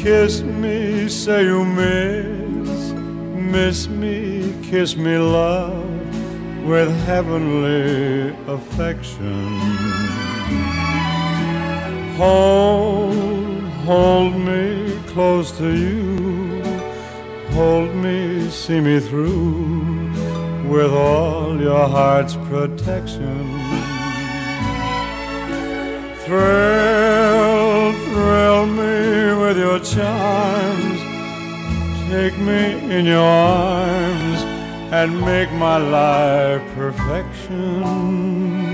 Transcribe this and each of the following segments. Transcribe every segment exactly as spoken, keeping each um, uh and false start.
Kiss me, say you miss, miss me, kiss me, love, with heavenly affection. Hold, hold me close to you, hold me, see me through, with all your heart's protection. Thrill, thrill me with your charms, take me in your arms and make my life perfection.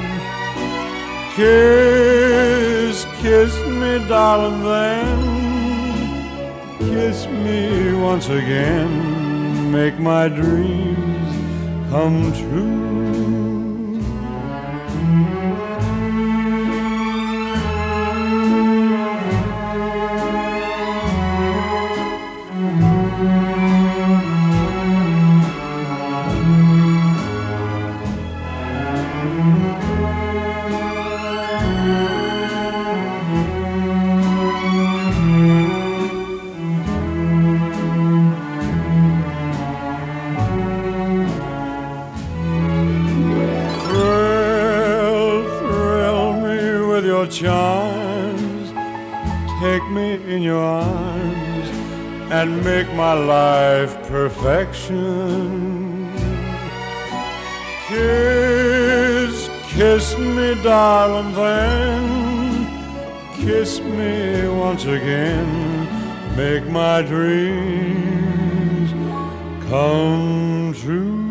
Kiss, kiss me, darling, then kiss me once again, make my dreams come true. Your charms, take me in your arms and make my life perfection. Kiss, kiss me, darling, then kiss me once again, make my dreams come true.